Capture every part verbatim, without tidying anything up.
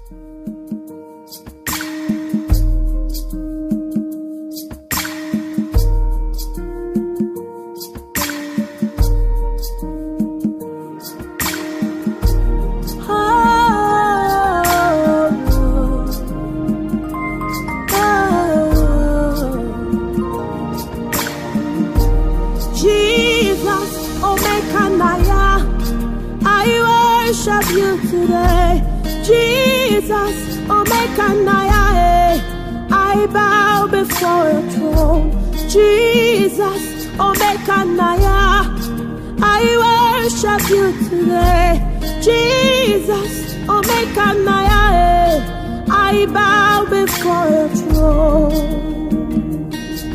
worship you today, Jesus, Omega Naya. I bow before your throne, Jesus, Omega Naya. I worship you today, Jesus, Omega Naya. I bow before your throne.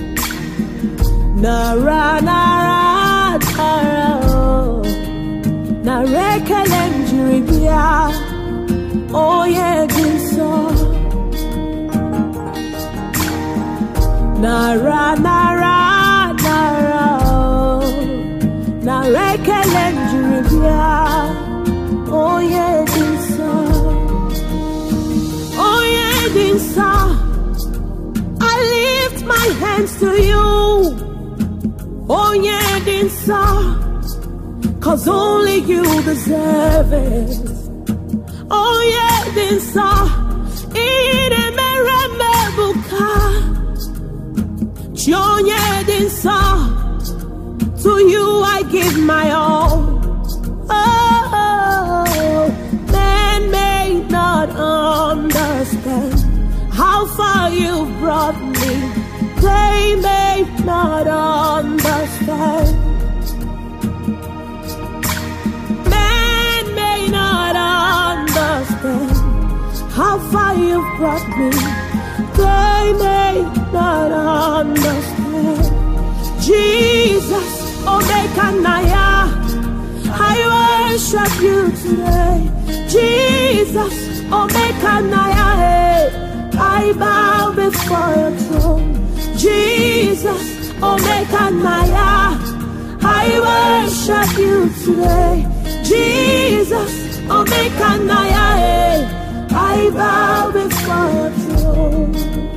Nara, nara, nara, oh. Narekelem jiribia, oh yeah, dinso. Nara, nara, nara, oh. Narekelem jiribia, oh yeah, dinso. Oh yeah, dinso. I lift my hands to you. Oh yeah, dinsa, 'cause only you deserve it. Oh yeah, dinsa, ine meremebuka. Chonye dinsa, to you I give my all. Oh, men may not understand how far you've brought me. They may not understand. Man may not understand how far you've brought me. They may not understand. Jesus, Omega Naya, I worship you today. Jesus, Omega Naya, I bow before your throne. Jesus, Omega Naya, I worship you today. Jesus, Omega Naya, I bow before your throne.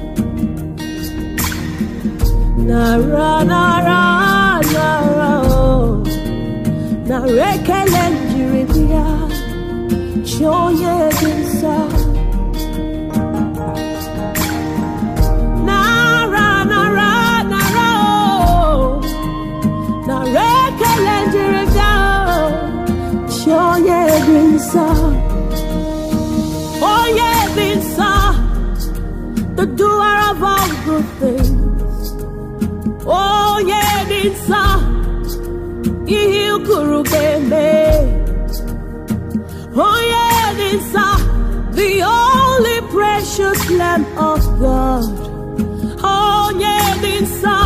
Nara, nara, nara, oh. Narekele njiribia, chonye dinsa. Oh yeah, Binsa, oh yeah, Binsa, the doer of all good things. Oh yeah, Binsa, you kurugeme. Oh yeah, Binsa, the only precious Lamb of God. Oh yeah, Binsa,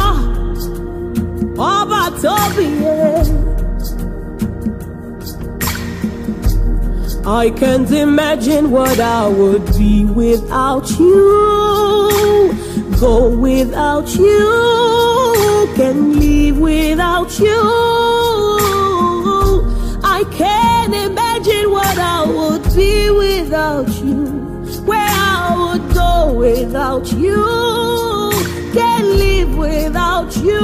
Oba Tobiye. I can't imagine what I would be without you. Go without you, can live without you. I can't imagine what I would be without you. Where I would go without you, can live without you.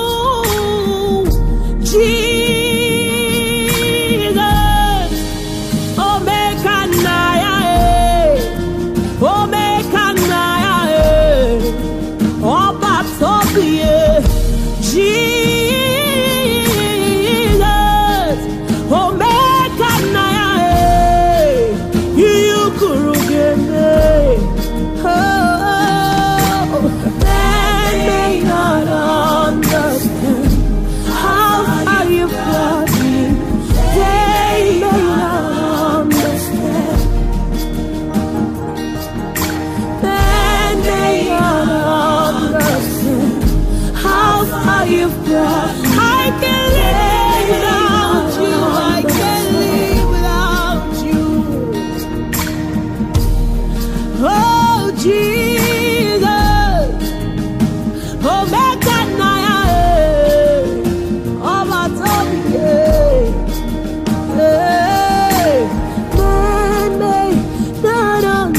Jesus. I can live without you. I can live without you. Oh Jesus, oh Omega Naya, oh my Toby, man may not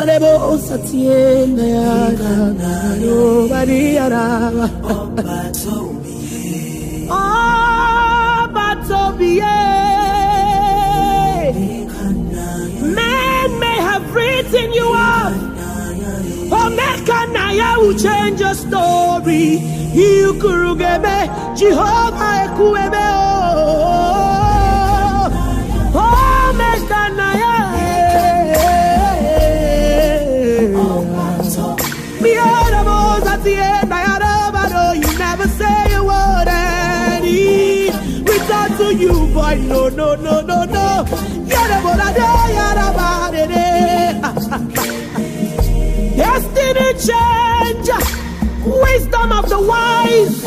Yarebo Satiena Yara Nobody Yara Oh Batobie men may have written you up. Oh Mekanaya will change your story. You kurugebe Jehovah Ekuebe Oh Oh Mekanaya you never say a word and he return to you, boy. No, no, no, no, no. Destiny change, wisdom of the wise.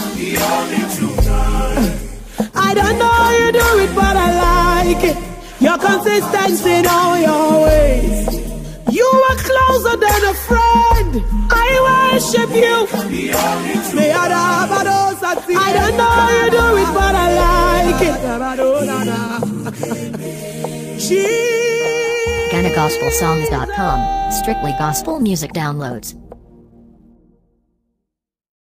I don't know how you do it, but I like it. Your consistency in all your ways. You are closer than a friend. I worship you. I don't know how you do it, but I like it. Ghana Gospel Songs dot com. Strictly gospel music downloads.